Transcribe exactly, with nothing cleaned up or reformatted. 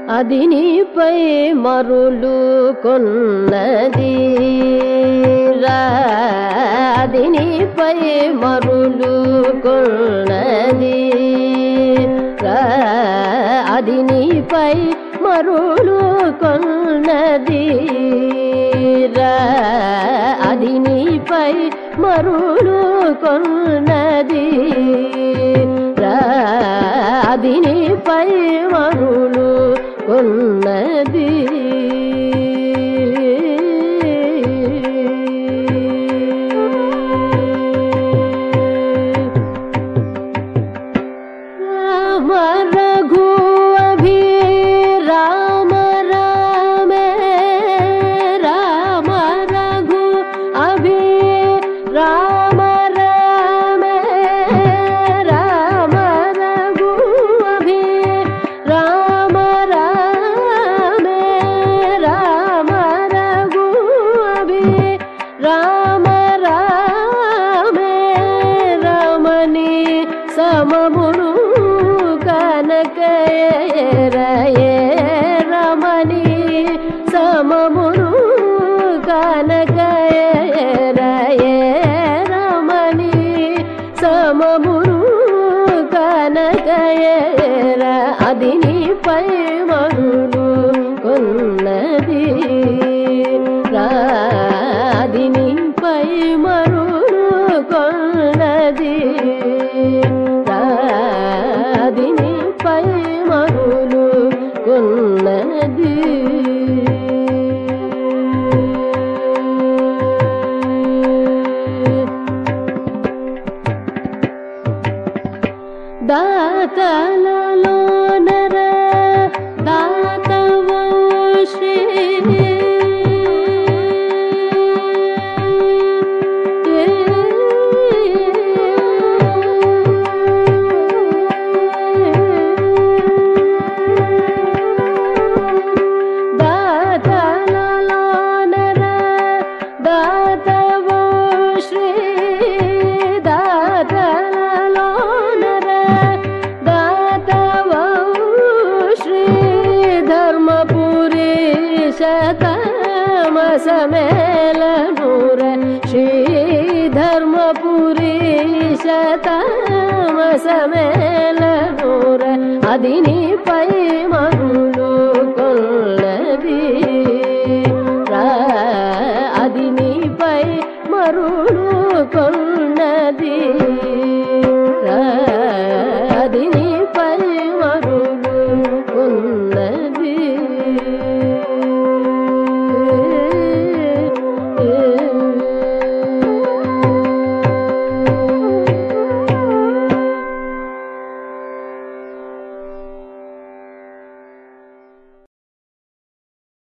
అది నీపై మరులు కొన్నది అది నీపై మరులు కొన్నది అది నీపై మరులు కొన్నది అది నీపై మరులు కొన్నది అది నీపై మరులు కొన్నది రామ రఘు అభి రామ రామే రామ రఘు అభి రామ రామే రామ రఘు అభి రామ రామే రామ రఘు అభి రామ రామే రమణి సమమును కనకయరయే రమణి సమమును కనకయరయే రమణి సమమును కనకయర అది నీపై మరులు కొన్నది అది నీపై మరులు కొన్నది అది నీపై మరులు కొన్నది దాతలలో నర దాతవో శ్రీ దాతలలో నర దాతవో శ్రీ దాతలలో నర దాతవో శ్రీ ధర్మపురి శతమ సమేళనూర శ్రీ ధర్మపురి శతమ సమేళనూర అది నీపై మరులు కొన్నది అది నీపై మరులు